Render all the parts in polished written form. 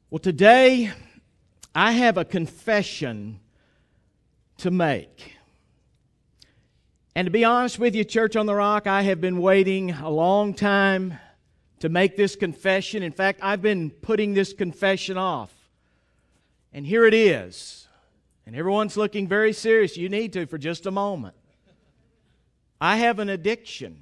Well, today I have a confession to make. And to be honest with you, Church on the Rock, I have been waiting a long time to make this confession. In fact, I've been putting this confession off. And here it is. And everyone's looking very serious. You need to for just a moment. I have an addiction.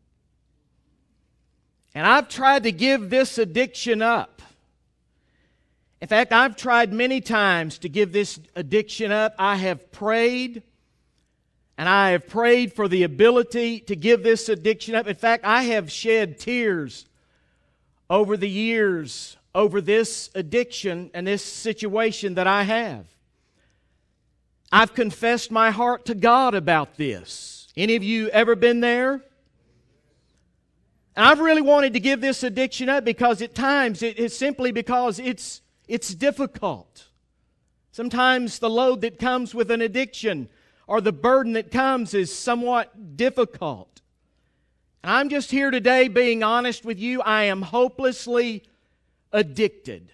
And I've tried to give this addiction up. In fact, I've tried many times to give this addiction up. I have prayed, and I have prayed for the ability to give this addiction up. In fact, I have shed tears over the years over this addiction and this situation that I have. I've confessed my heart to God about this. Any of you ever been there? And I've really wanted to give this addiction up because at times it's simply because it's difficult. Sometimes the load that comes with an addiction or the burden that comes is somewhat difficult. And I'm just here today being honest with you. I am hopelessly addicted.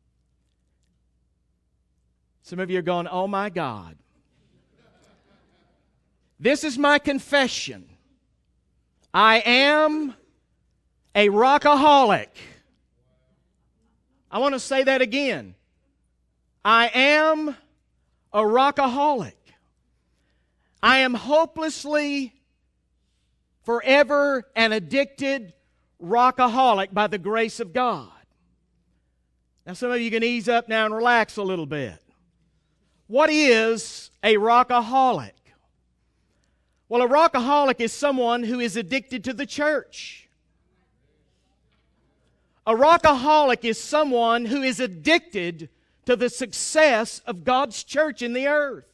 Some of you are going, oh my God. This is my confession. I am a rockaholic. I want to say that again. I am a rockaholic. I am hopelessly, forever an addicted rockaholic by the grace of God. Now some of you can ease up now and relax a little bit. What is a rockaholic? Well, a rockaholic is someone who is addicted to the church. A rockaholic is someone who is addicted to the success of God's church in the earth.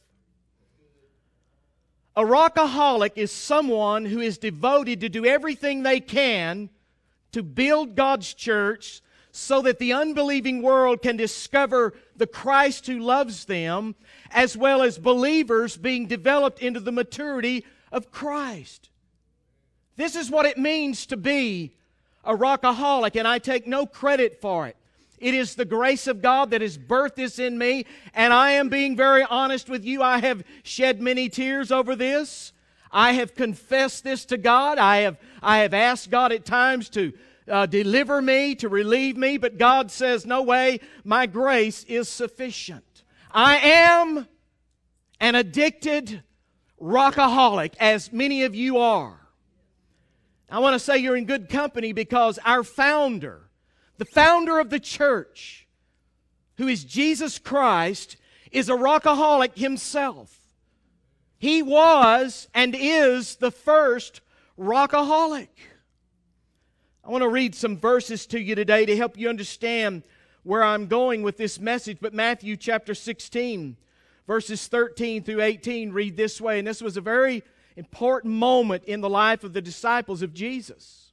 A rockaholic is someone who is devoted to do everything they can to build God's church so that the unbelieving world can discover the Christ who loves them, as well as believers being developed into the maturity of Christ. This is what it means to be a rockaholic, and I take no credit for it. It is the grace of God that has birthed this in me, and I am being very honest with you. I have shed many tears over this. I have confessed this to God. I have asked God at times to deliver me, to relieve me, but God says, no way, my grace is sufficient. I am an addicted rockaholic, as many of you are. I want to say you're in good company because our founder, the founder of the church, who is Jesus Christ, is a rockaholic himself. He was and is the first rockaholic. I want to read some verses to you today to help you understand where I'm going with this message. But Matthew chapter 16, verses 13 through 18 read this way. And this was a very important moment in the life of the disciples of Jesus.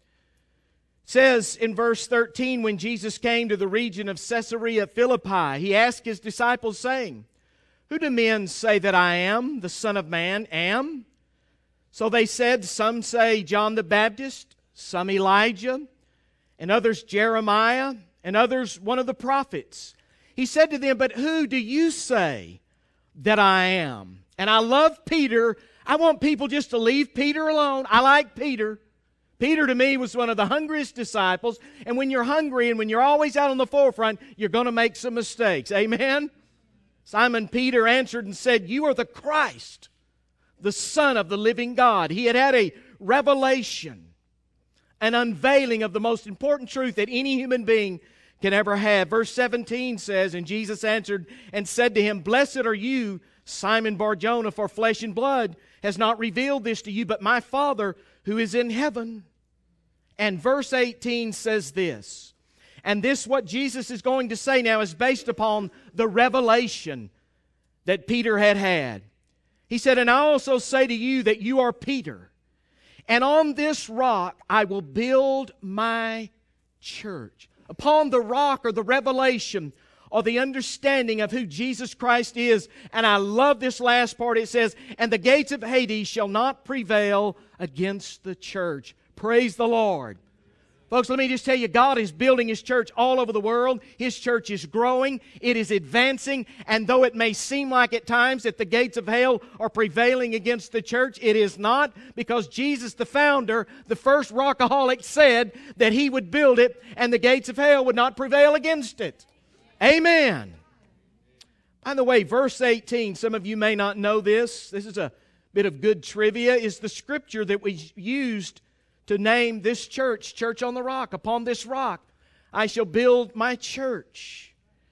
It says in verse 13, when Jesus came to the region of Caesarea Philippi, He asked His disciples, saying, who do men say that I am, the Son of Man, am? So they said, some say John the Baptist, some Elijah, and others Jeremiah, and others one of the prophets. He said to them, but who do you say that I am? And I love Peter. I want people just to leave Peter alone. I like Peter. Peter to me was one of the hungriest disciples. And when you're hungry and when you're always out on the forefront, you're going to make some mistakes. Amen? Simon Peter answered and said, you are the Christ, the Son of the living God. He had a revelation, an unveiling of the most important truth that any human being can ever have. Verse 17 says, and Jesus answered and said to him, blessed are you, Simon Bar-Jonah, for flesh and blood has not revealed this to you, but my Father who is in heaven. And verse 18 says this, and this, what Jesus is going to say now, is based upon the revelation that Peter had had. He said, and I also say to you that you are Peter, and on this rock I will build my church. Upon the rock, or the revelation, or the understanding of who Jesus Christ is. And I love this last part. It says, and the gates of Hades shall not prevail against the church. Praise the Lord. Folks, let me just tell you, God is building His church all over the world. His church is growing. It is advancing. And though it may seem like at times that the gates of hell are prevailing against the church, it is not, because Jesus, the founder, the first rockaholic, said that He would build it and the gates of hell would not prevail against it. Amen. By the way, verse 18, some of you may not know this. This is a bit of good trivia, is the scripture that we used to name this church, Church on the Rock. Upon this rock I shall build my church.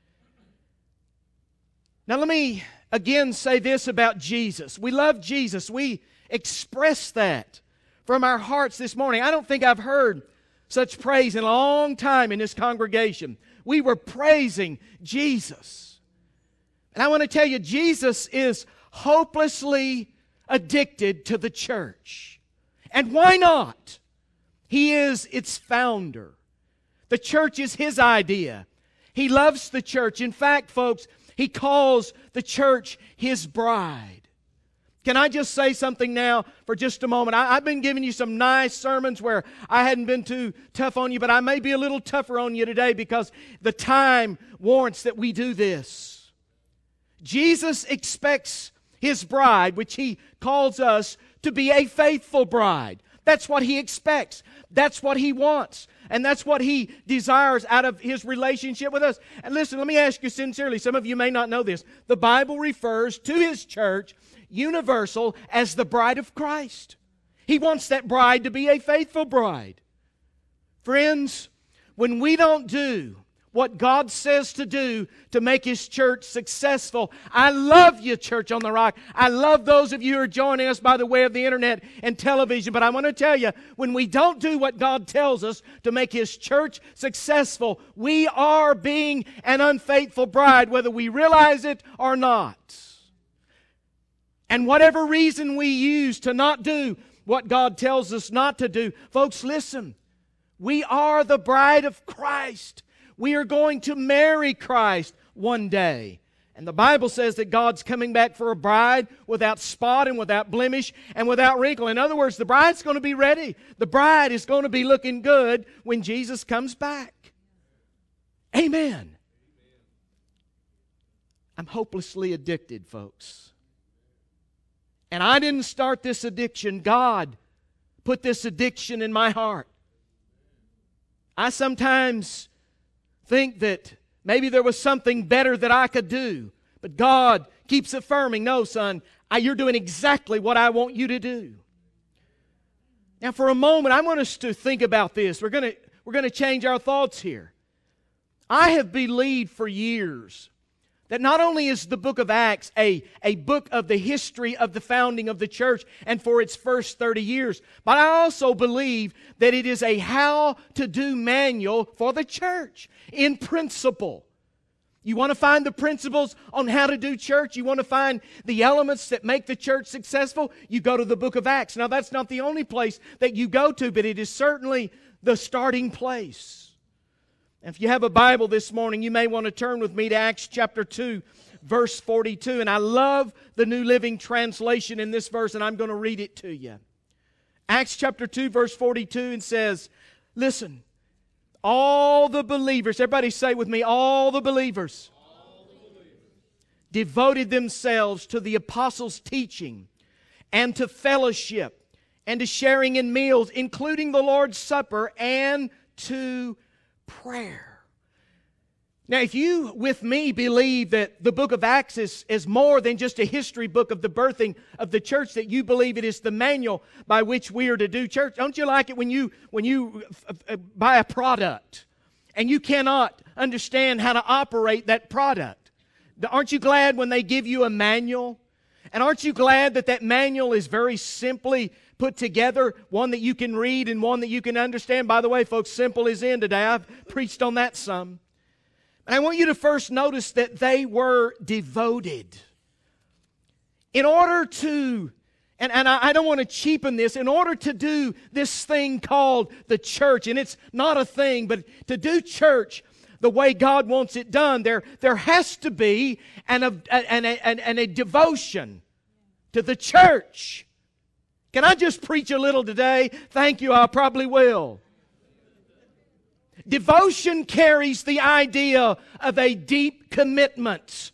Now let me again say this about Jesus. We love Jesus. We express that from our hearts this morning. I don't think I've heard such praise in a long time in this congregation. We were praising Jesus. And I want to tell you, Jesus is hopelessly addicted to the church. And why not? He is its founder. The church is His idea. He loves the church. In fact, folks, He calls the church His bride. Can I just say something now for just a moment? I've been giving you some nice sermons where I hadn't been too tough on you, but I may be a little tougher on you today because the time warrants that we do this. Jesus expects His bride, which He calls us, to be a faithful bride. That's what He expects. That's what He wants. And that's what He desires out of His relationship with us. And listen, let me ask you sincerely, some of you may not know this. The Bible refers to His church, universal, as the bride of Christ. He wants that bride to be a faithful bride. Friends, when we don't do what God says to do to make His church successful. I love you, Church on the Rock. I love those of you who are joining us by the way of the internet and television. But I want to tell you, when we don't do what God tells us to make His church successful, we are being an unfaithful bride, whether we realize it or not. And whatever reason we use to not do what God tells us not to do, folks, listen. We are the bride of Christ. We are going to marry Christ one day. And the Bible says that God's coming back for a bride without spot and without blemish and without wrinkle. In other words, the bride's going to be ready. The bride is going to be looking good when Jesus comes back. Amen. I'm hopelessly addicted, folks. And I didn't start this addiction. God put this addiction in my heart. I sometimes think that maybe there was something better that I could do. But God keeps affirming, no, son, you're doing exactly what I want you to do. Now, for a moment, I want us to think about this. We're going to change our thoughts here. I have believed for years that not only is the book of Acts a book of the history of the founding of the church and for its first 30 years, but I also believe that it is a how-to-do manual for the church in principle. You want to find the principles on how to do church? You want to find the elements that make the church successful? You go to the book of Acts. Now, that's not the only place that you go to, but it is certainly the starting place. If you have a Bible this morning, you may want to turn with me to Acts chapter 2, verse 42. And I love the New Living Translation in this verse, and I'm going to read it to you. Acts chapter 2, verse 42, and says, listen, all the believers, everybody say with me, all the believers devoted themselves to the apostles' teaching and to fellowship and to sharing in meals, including the Lord's Supper, and to prayer. Now, if you, with me, believe that the book of Acts is more than just a history book of the birthing of the church, that you believe it is the manual by which we are to do church, don't you like it when you buy a product and you cannot understand how to operate that product? Aren't you glad when they give you a manual? And aren't you glad that that manual is very simply put together, one that you can read and one that you can understand? By the way, folks, simple is in today. I've preached on that some. And I want you to first notice that they were devoted. In order to, and I don't want to cheapen this, in order to do this thing called the church, and it's not a thing, but to do church the way God wants it done, there has to be a devotion to the church. Can I just preach a little today? Thank you, I probably will. Devotion carries the idea of a deep commitment.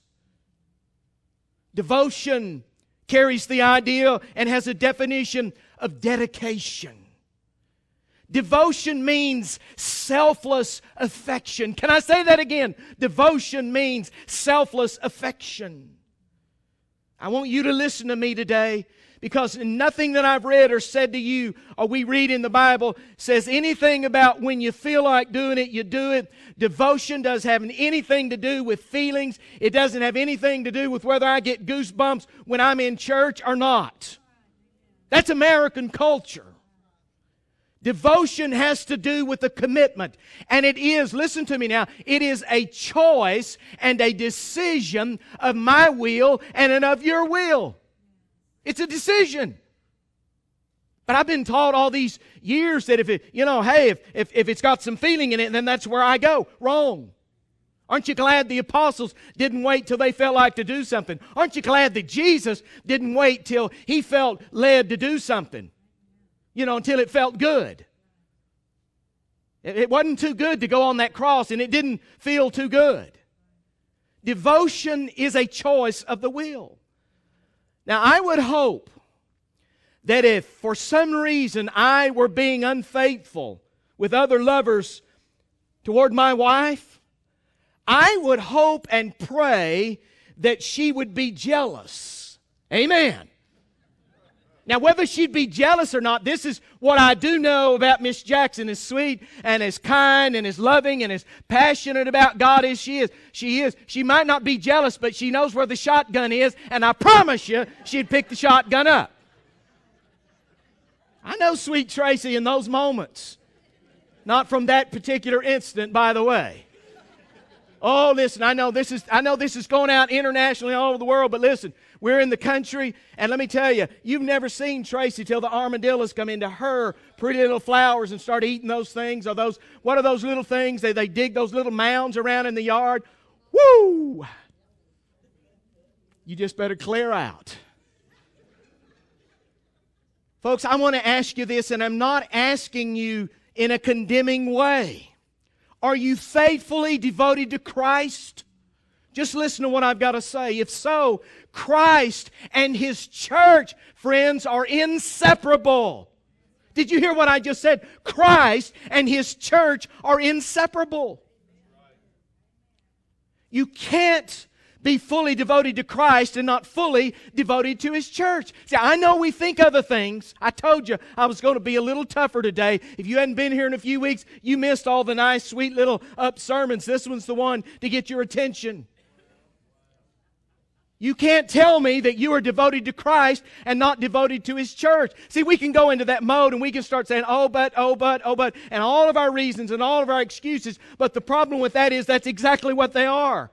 Devotion carries the idea and has a definition of dedication. Devotion means selfless affection. Can I say that again? Devotion means selfless affection. I want you to listen to me today, because nothing that I've read or said to you or we read in the Bible says anything about when you feel like doing it, you do it. Devotion doesn't have anything to do with feelings. It doesn't have anything to do with whether I get goosebumps when I'm in church or not. That's American culture. Devotion has to do with a commitment. And it is, listen to me now, it is a choice and a decision of my will and of your will. It's a decision. But I've been taught all these years that if it's got some feeling in it, then that's where I go. Wrong. Aren't you glad the apostles didn't wait till they felt like to do something? Aren't you glad that Jesus didn't wait till He felt led to do something? Until it felt good. It wasn't too good to go on that cross, and it didn't feel too good. Devotion is a choice of the will. Now, I would hope that if for some reason I were being unfaithful with other lovers toward my wife, I would hope and pray that she would be jealous. Amen. Now, whether she'd be jealous or not, this is what I do know about Miss Jackson, as sweet and as kind and as loving and as passionate about God as she is. She might not be jealous, but she knows where the shotgun is, and I promise you she'd pick the shotgun up. I know sweet Tracy in those moments. Not from that particular incident, by the way. Oh, listen, I know this is going out internationally all over the world, but listen, we're in the country, and let me tell you, you've never seen Tracy till the armadillos come into her pretty little flowers and start eating those things, or those, what are those little things? They dig those little mounds around in the yard. Woo! You just better clear out. Folks, I want to ask you this, and I'm not asking you in a condemning way. Are you faithfully devoted to Christ? Just listen to what I've got to say. If so, Christ and His church, friends, are inseparable. Did you hear what I just said? Christ and His church are inseparable. You can't be fully devoted to Christ and not fully devoted to His church. See, I know we think other things. I told you I was going to be a little tougher today. If you hadn't been here in a few weeks, you missed all the nice, sweet little up sermons. This one's the one to get your attention. You can't tell me that you are devoted to Christ and not devoted to His church. See, we can go into that mode and we can start saying, oh, but, and all of our reasons and all of our excuses. But the problem with that is that's exactly what they are.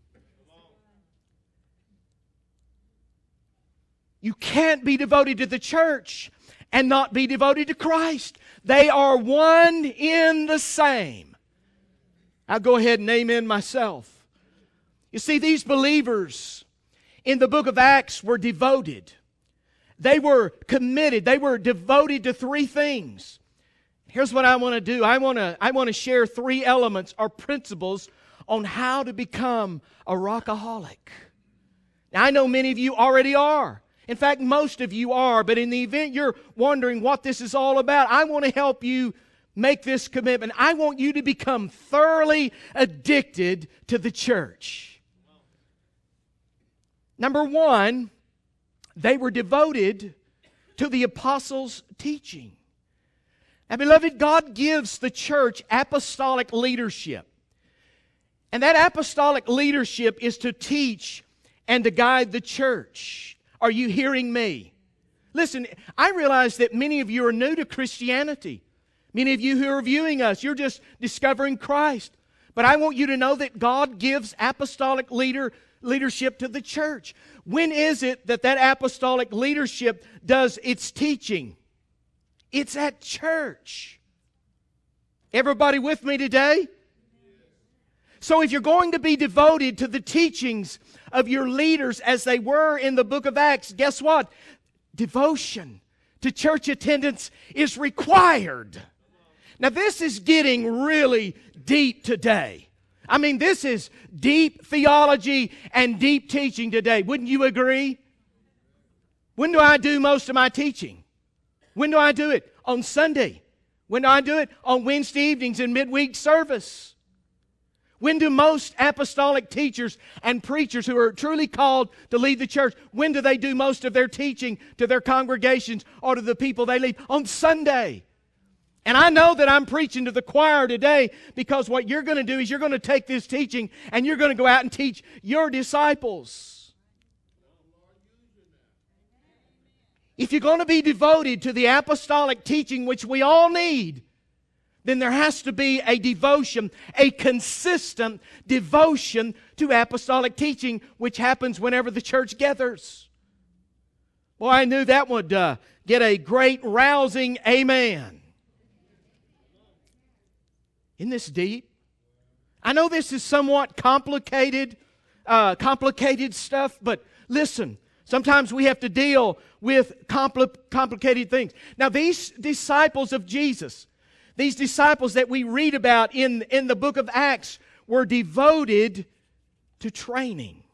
You can't be devoted to the church and not be devoted to Christ. They are one in the same. I'll go ahead and amen myself. You see, these believers in the book of Acts were devoted. They were committed. They were devoted to three things. Here's what I want to do. I want to share three elements or principles on how to become a rockaholic. Now, I know many of you already are. In fact, most of you are, but in the event you're wondering what this is all about, I want to help you make this commitment. I want you to become thoroughly addicted to the church. Number one, they were devoted to the apostles' teaching. Now, beloved, God gives the church apostolic leadership. And that apostolic leadership is to teach and to guide the church. Are you hearing me? Listen, I realize that many of you are new to Christianity. Many of you who are viewing us, you're just discovering Christ. But I want you to know that God gives apostolic leadership to the church. When is it that apostolic leadership does its teaching? It's at church. Everybody with me today? So if you're going to be devoted to the teachings of your leaders as they were in the book of Acts, guess what? Devotion to church attendance is required. Now this is getting really deep today. I mean, this is deep theology and deep teaching today. Wouldn't you agree? When do I do most of my teaching? When do I do it? On Sunday. When do I do it? On Wednesday evenings in midweek service. When do most apostolic teachers and preachers who are truly called to lead the church, when do they do most of their teaching to their congregations or to the people they lead? On Sunday. And I know that I'm preaching to the choir today because what you're going to do is you're going to take this teaching and you're going to go out and teach your disciples. If you're going to be devoted to the apostolic teaching which we all need, then there has to be a devotion, a consistent devotion to apostolic teaching, which happens whenever the church gathers. Well, I knew that would get a great rousing amen. Isn't this deep? I know this is somewhat complicated stuff, but listen, sometimes we have to deal with complicated things. Now, these disciples of Jesus, these disciples that we read about in the book of Acts, were devoted to training.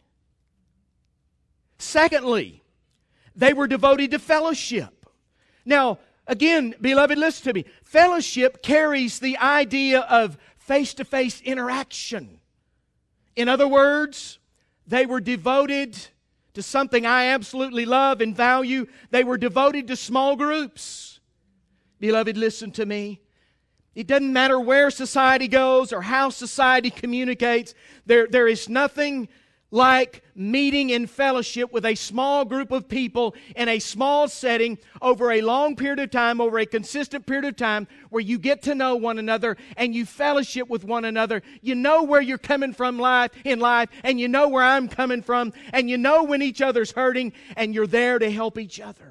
Secondly, they were devoted to fellowship. Now, again, beloved, listen to me. Fellowship carries the idea of face-to-face interaction. In other words, they were devoted to something I absolutely love and value. They were devoted to small groups. Beloved, listen to me. It doesn't matter where society goes or how society communicates. There is nothing like meeting in fellowship with a small group of people in a small setting over a long period of time, over a consistent period of time, where you get to know one another and you fellowship with one another. You know where you're coming from in life, and you know where I'm coming from, and you know when each other's hurting, and you're there to help each other.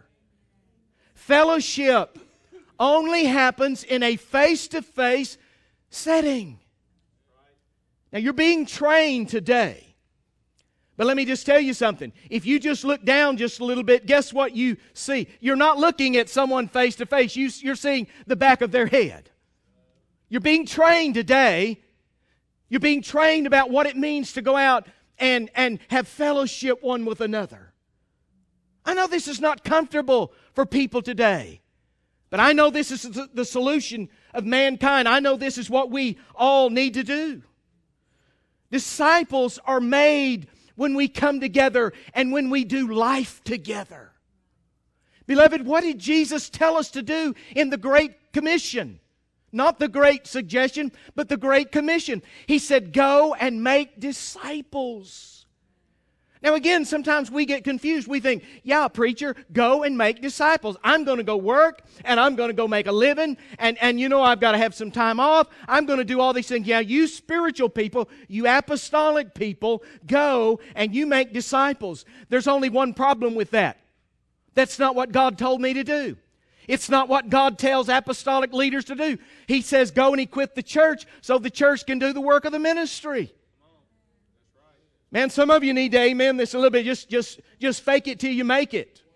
Fellowship only happens in a face-to-face setting. Now, you're being trained today. But let me just tell you something. If you just look down just a little bit, guess what you see? You're not looking at someone face to face. You're seeing the back of their head. You're being trained today. You're being trained about what it means to go out and have fellowship one with another. I know this is not comfortable for people today. But I know this is the solution of mankind. I know this is what we all need to do. Disciples are made when we come together and when we do life together. Beloved, what did Jesus tell us to do in the Great Commission? Not the Great Suggestion, but the Great Commission. He said, go and make disciples. Now again, sometimes we get confused. We think, yeah, preacher, go and make disciples. I'm going to go work, and I'm going to go make a living, and you know I've got to have some time off. I'm going to do all these things. Yeah, you spiritual people, you apostolic people, go and you make disciples. There's only one problem with that. That's not what God told me to do. It's not what God tells apostolic leaders to do. He says, go and equip the church so the church can do the work of the ministry. Man, some of you need to amen this a little bit. Just fake it till you make it.